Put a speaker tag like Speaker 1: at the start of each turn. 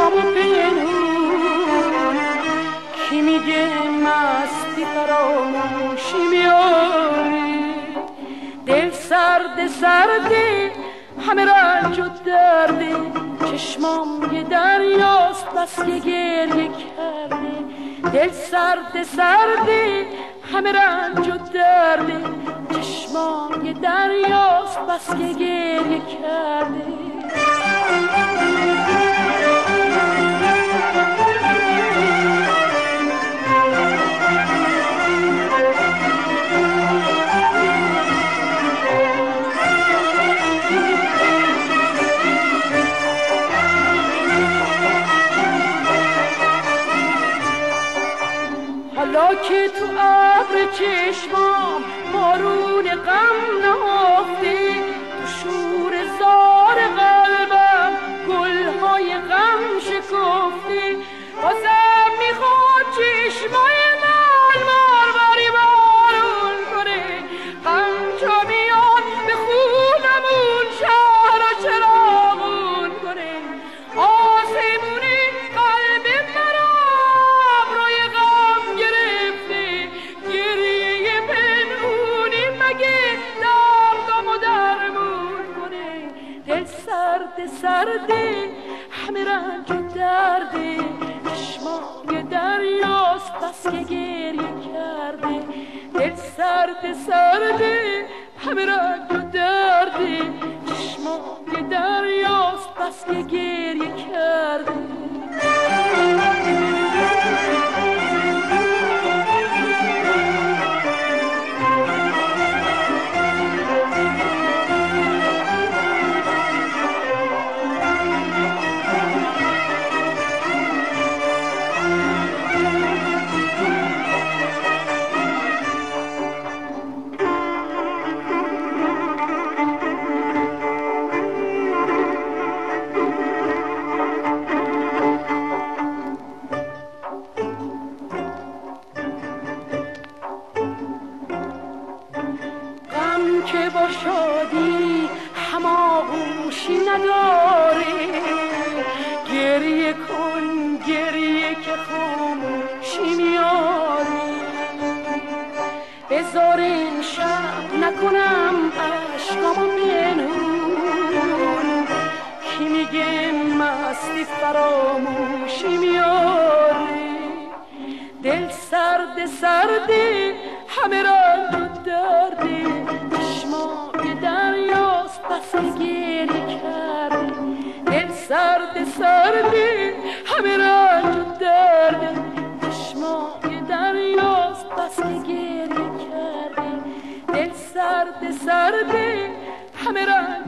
Speaker 1: اشکام و پنهون کی میگه مستی فراموشی میاری دل سرد سرده همه رنج و درده چشمام یه دریاست بس که گریه کرده دل سرد سرده همه رنج و درده چشمام یه دریاست بس که گریه کرده حالا که تو ابر چشمام بارون غم نهفته تو شور زار قلبم گلهای غم شکفته بازم میخواد چشمای من باری بارون کنه غم چو میاد به خونمون شهر و چراغون کنه آسمون قلب مرا روی غم گرفته گریه پنهونی مگه دردم و درمون کنه دل سرد سرده همه رنج و درده چشمای دریاست بس که گریه کرده دل سرد سرده همه رنج و درده چشمای دریاست بس که گریه کرده که با شادی هماغوشی نداره گریه کن گریه که خاموشی میاره بذار این شب نکنم اشکامو پنهون کی میگه مستی فراموشی میاره دل سرد سرده همه رنج و درده چشمای دریاست بس که گریه کرده دل سرد سرده همه رنج و درده چشمای دریاست بس که گریه کرده دل سرد سرده همه رنج